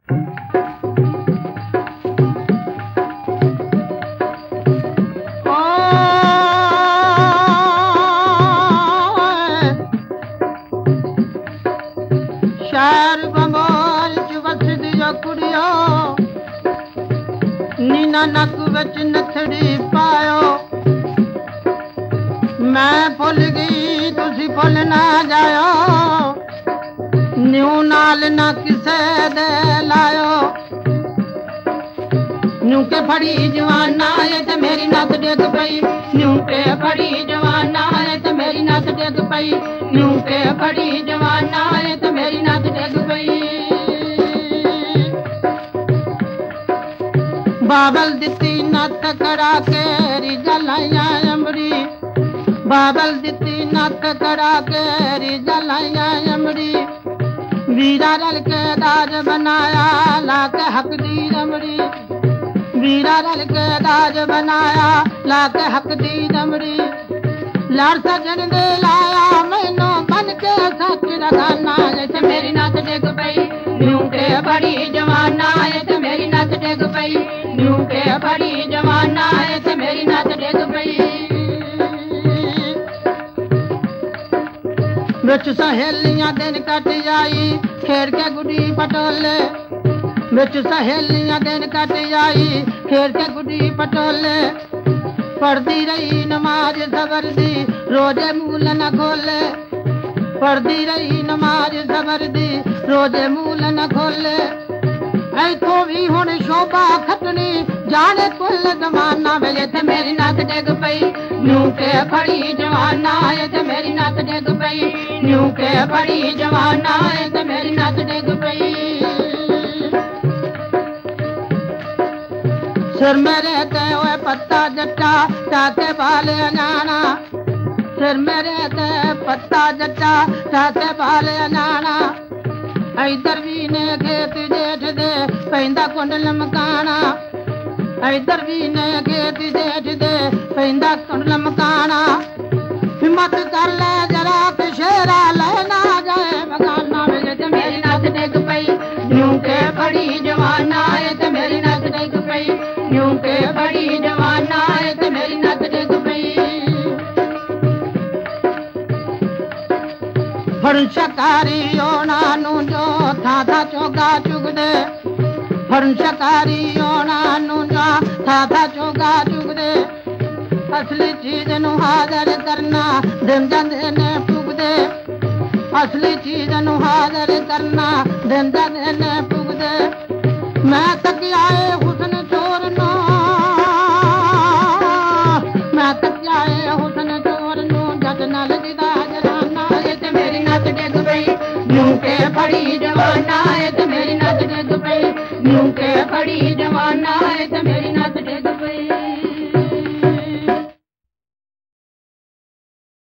शहर बंबोल च वसदी कुड़ियो नीना नक विच नथड़ी पायो मैं भुल गई तुसी भुल ना जायो न्यू नाल ना किसे दे लायो न्यू के फड़ी जवाना है ते मेरी नस डिग पई न्यू के फड़ी जवाना है ते मेरी नस डिग पई न्यू के फड़ी जवाना है ते मेरी नस डिग पई बाबल दिती नत करा के रिजा लाया अमरी बाबल दिती नत करा के रिजा लाया अमरी वीरा रल के दाज बनाया लाके हक दी रमड़ी वीरा रल के दाज बनाया लाके हक दी रमड़ी लाड़ सजन दे लाया मैनू बन के सच रखाना जैसे मेरी नस डिग पई न्यू के बड़ी जवाना है ते मेरी नस डिग पई न्यू के बड़ी जवाना है ते मेरी नस डिग पई बिच सहेलियां दिन कट जाई खेर के गुडी पटोले बिच सहेलियां दिन कट जाई खेर के गुडी पटोले पढ़दी रही नमाज सबर दी रोजे मूल न खोले पढ़दी रही नमाज सबर दी रोजे मूल न खोले ऐथों भी हुण शोभा खटनी जाने कुल जमाना वे ते मेरी नस डिग पई न्यू के बड़ी जवाना है ते मेरी नस डिग पई न्यू के बड़ी जवाना है ते मेरी नस डिग पई सिर मेरे ते ओए पत्ता जट्टा ताके बाल अनाना सिर मेरे ते पत्ता जट्टा ताके बाल अनाना इधर भी ने खेत जेठ दे पैंदा कुंडल मकाना इधर भी ने खेत जेठ दे पैंदा कुंडल मकाना हिम्मत कर ले जरा के शेरा लेना जाए मकाना वे ते मेरी नस डिग पई न्यू के बड़ी जवाना है ते मेरी नस डिग पई न्यू के बड़ी जवाना है ते मेरी नस डिग पई फड़ शकारी ओना नू जो था चोगा चुगदे फड़ शकारी ओना नू जो था चोगा चुगदे असली चीज नू हाजर करना दिन जांदे ने पुगदे असली चीज नू हाजर करना दिन जांदे ने पुगदे मैं तकियाए हुसन चोर नो मैं तकियाए हुसन चोर नो जट नाल दिदा जराना ये ते मेरी नस डिग पई न्यू के बड़ी जवाना है ते मेरी नस डिग पई न्यू के बड़ी जवाना है ते